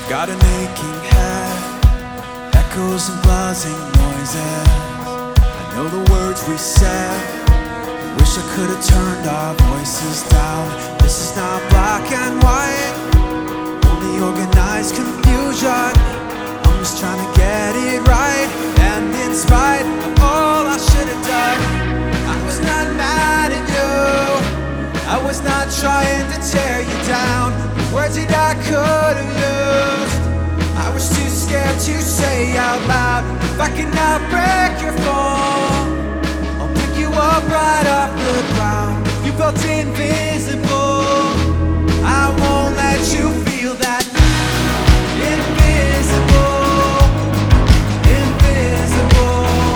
Got an aching head, echoes and buzzing noises. I know the words we said. Wish I could have turned our voices down. This is not black and white, only organized confusion. I'm just trying to get it right, and in spite of all I should have done, I was not mad at you. I was not trying to tear you down. The words that I could have used, I was too scared to say out loud. If I cannot break your fall, I'll pick you up right off the ground. You felt invisible, I won't let you feel that. Invisible, invisible,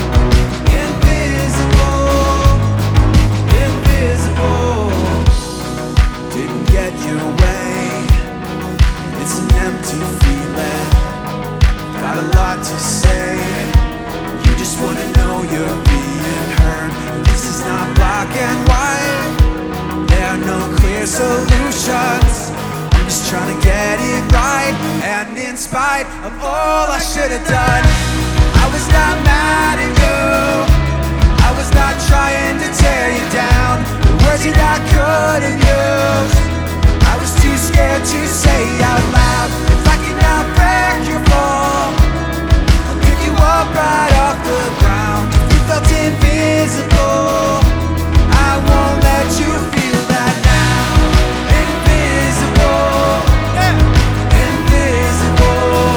invisible, invisible. Didn't get your way, it's an empty feeling. Got a lot to say, you just wanna know you're being heard. This is not black and white, there are no clear solutions. I'm just trying to get it right, and in spite of all I should have done, I was not mad at you. I was not trying to tear you down. The words that I could have used, I was too scared to say out loud. If I cannot break your fall, I'll pick you up right off the ground. If you felt invisible, I won't let you feel that now. Invisible, invisible,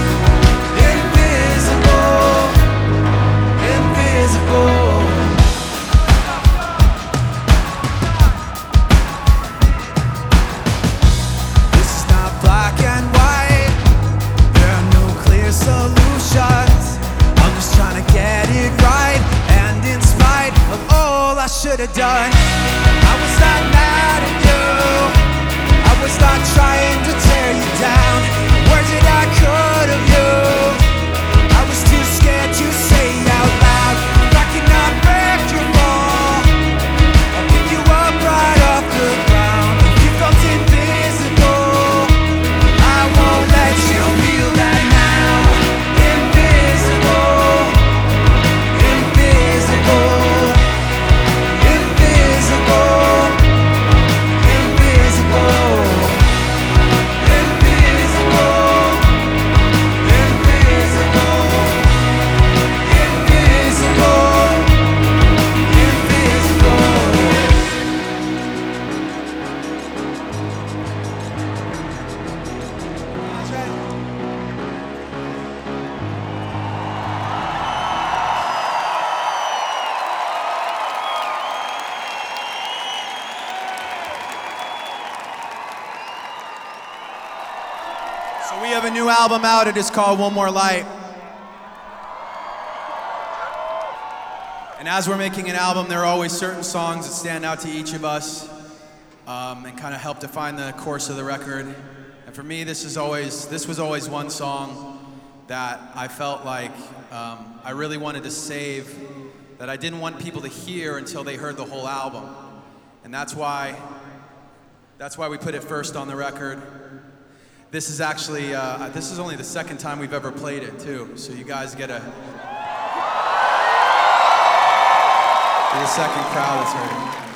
invisible, invisible. This is not black and white, there are no clear solutions. I'm just trying to get it right, and in spite of all I should have done, I was not mad at you. I was not trying to tear you down. The words that I could have used, I was too scared to say out loud. If I cannot break your fall, I'll pick you up right off the ground. If you felt invisible, I won't let you feel that now. Invisible, invisible, invisible, invisible, invisible, invisible, That's right. So we have a new album out, it is called One More Light. And as we're making an album, there are always certain songs that stand out to each of us, and kind of help define the course of the record. And for me, this was always one song that I felt like I really wanted to save, that I didn't want people to hear until they heard the whole album. And that's why we put it first on the record. This is actually, this is only the second time we've ever played it too, so you guys get a second crowd that's heard it.